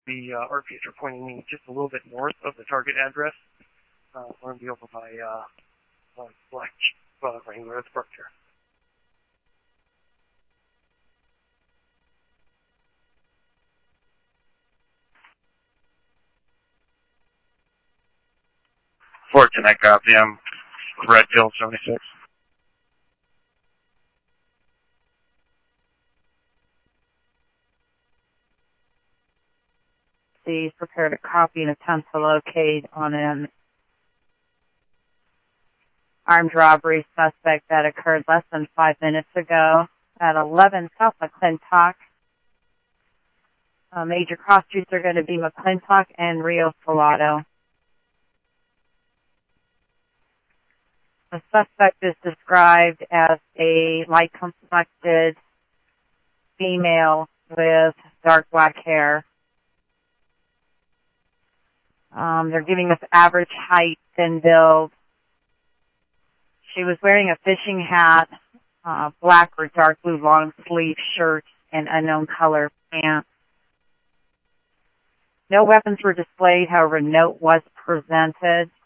The RPs are pointing me just a little bit north of the target address. We're going to be over by Black Wrangler at the park here. Fort Connect, copy. I'm Redfield 76. Please prepare to copy and attempt to locate on an armed robbery suspect that occurred less than 5 minutes ago at 11 South McClintock. Major cross streets are going to be McClintock and Rio Salado. The suspect is described as a light-complected female with dark black hair. They're giving us average height, thin build. She was wearing a fishing hat, black or dark blue long sleeve shirt, and unknown color pants. No weapons were displayed, however, a note was presented.